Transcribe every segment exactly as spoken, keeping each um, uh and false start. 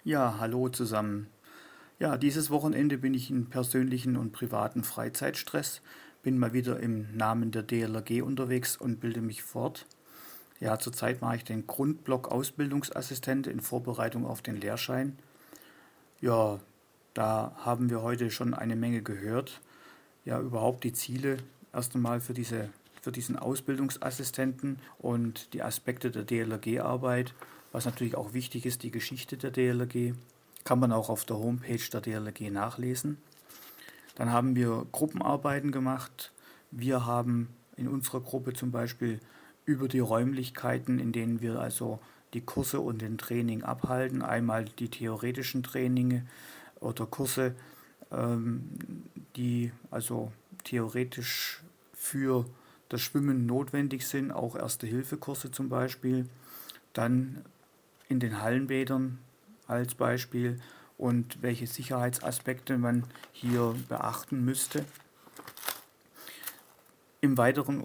Ja, hallo zusammen. Ja, dieses Wochenende bin ich in persönlichen und privaten Freizeitstress, bin mal wieder im Namen der D L R G unterwegs und bilde mich fort. Ja, zurzeit mache ich den Grundblock Ausbildungsassistent in Vorbereitung auf den Lehrschein. Ja, da haben wir heute schon eine Menge gehört. Ja, überhaupt die Ziele erst einmal für diese, für diesen Ausbildungsassistenten und die Aspekte der D L R G-Arbeit, was natürlich auch wichtig ist, die Geschichte der D L R G, kann man auch auf der Homepage der D L R G nachlesen. Dann haben wir Gruppenarbeiten gemacht. Wir haben in unserer Gruppe zum Beispiel über die Räumlichkeiten, in denen wir also die Kurse und den Training abhalten, einmal die theoretischen Traininge oder Kurse, ähm, die also theoretisch für das Schwimmen notwendig sind, auch Erste-Hilfe-Kurse zum Beispiel. Dann in den Hallenbädern als Beispiel und welche Sicherheitsaspekte man hier beachten müsste. Im weiteren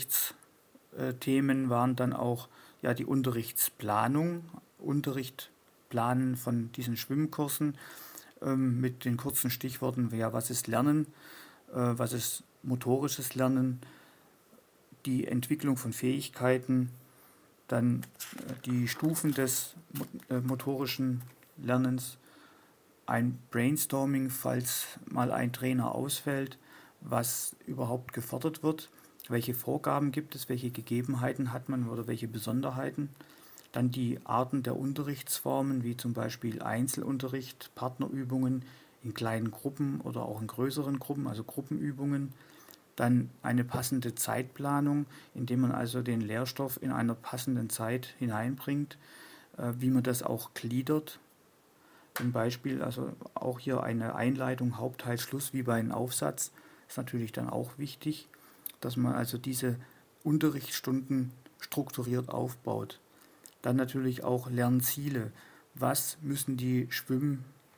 Unterrichtsthemen waren dann auch ja, die Unterrichtsplanung, Unterricht planen von diesen Schwimmkursen ähm, mit den kurzen Stichworten, ja, was ist Lernen, äh, was ist motorisches Lernen, die Entwicklung von Fähigkeiten, dann äh, die Stufen des äh, motorischen Lernens, ein Brainstorming, falls mal ein Trainer ausfällt, was überhaupt gefordert wird, welche Vorgaben gibt es, welche Gegebenheiten hat man oder welche Besonderheiten. Dann die Arten der Unterrichtsformen, wie zum Beispiel Einzelunterricht, Partnerübungen in kleinen Gruppen oder auch in größeren Gruppen, also Gruppenübungen. Dann eine passende Zeitplanung, indem man also den Lehrstoff in einer passenden Zeit hineinbringt, äh, wie man das auch gliedert. Zum Beispiel, also auch hier eine Einleitung, Hauptteil, Schluss, wie bei einem Aufsatz, ist natürlich dann auch wichtig, dass man also diese Unterrichtsstunden strukturiert aufbaut. Dann natürlich auch Lernziele. Was müssen die Schwimmer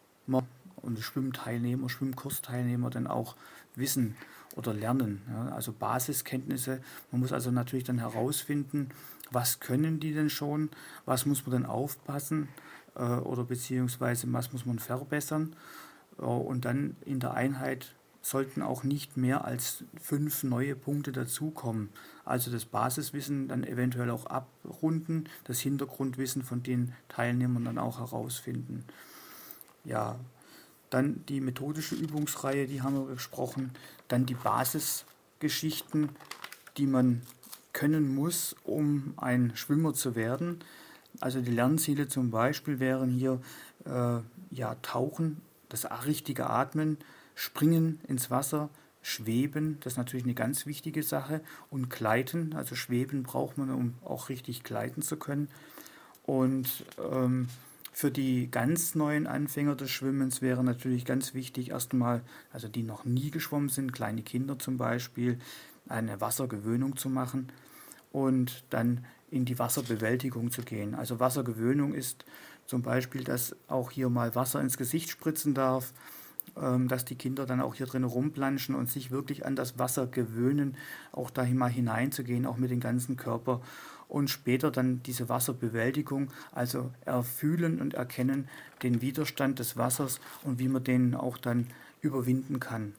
und Schwimmteilnehmer, Schwimmkursteilnehmer dann auch wissen oder lernen? Ja, also Basiskenntnisse. Man muss also natürlich dann herausfinden, was können die denn schon, was muss man dann aufpassen äh, oder beziehungsweise was muss man verbessern. Äh, und dann in der Einheit sollten auch nicht mehr als fünf neue Punkte dazukommen. Also das Basiswissen dann eventuell auch abrunden, das Hintergrundwissen von den Teilnehmern dann auch herausfinden. Ja, dann die methodische Übungsreihe, die haben wir besprochen. Dann die Basisgeschichten, die man können muss, um ein Schwimmer zu werden. Also die Lernziele zum Beispiel wären hier äh, ja, Tauchen, das richtige Atmen, Springen ins Wasser, Schweben, das ist natürlich eine ganz wichtige Sache, und Gleiten, also Schweben braucht man, um auch richtig gleiten zu können. Und ähm, für die ganz neuen Anfänger des Schwimmens wäre natürlich ganz wichtig, erstmal, also die noch nie geschwommen sind, kleine Kinder zum Beispiel, eine Wassergewöhnung zu machen und dann in die Wasserbewältigung zu gehen. Also Wassergewöhnung ist zum Beispiel, dass auch hier mal Wasser ins Gesicht spritzen darf, ähm, dass die Kinder dann auch hier drin rumplanschen und sich wirklich an das Wasser gewöhnen, auch da mal hineinzugehen, auch mit dem ganzen Körper. Und später dann diese Wasserbewältigung, also erfühlen und erkennen den Widerstand des Wassers und wie man den auch dann überwinden kann.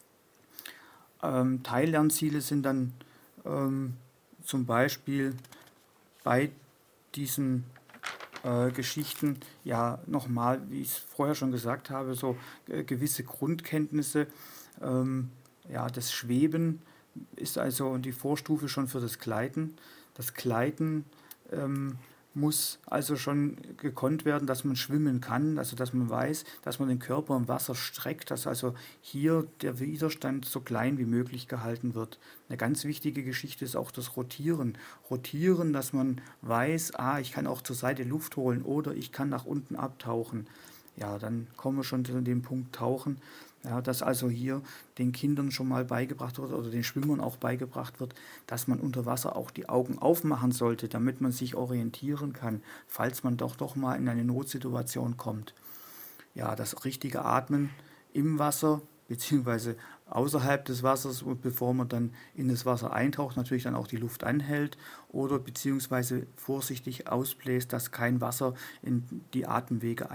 Ähm, Teillernziele sind dann ähm, zum Beispiel bei diesen äh, Geschichten, ja nochmal, wie ich es vorher schon gesagt habe, so äh, gewisse Grundkenntnisse. Ähm, ja, das Schweben ist also die Vorstufe schon für das Gleiten. Das Gleiten ähm, muss also schon gekonnt werden, dass man schwimmen kann, also dass man weiß, dass man den Körper im Wasser streckt, dass also hier der Widerstand so klein wie möglich gehalten wird. Eine ganz wichtige Geschichte ist auch das Rotieren. Rotieren, dass man weiß, ah, ich kann auch zur Seite Luft holen oder ich kann nach unten abtauchen. Ja, dann kommen wir schon zu dem Punkt Tauchen. Ja, dass also hier den Kindern schon mal beigebracht wird oder den Schwimmern auch beigebracht wird, dass man unter Wasser auch die Augen aufmachen sollte, damit man sich orientieren kann, falls man doch doch mal in eine Notsituation kommt. Ja, das richtige Atmen im Wasser beziehungsweise außerhalb des Wassers, bevor man dann in das Wasser eintaucht, natürlich dann auch die Luft anhält oder beziehungsweise vorsichtig ausbläst, dass kein Wasser in die Atemwege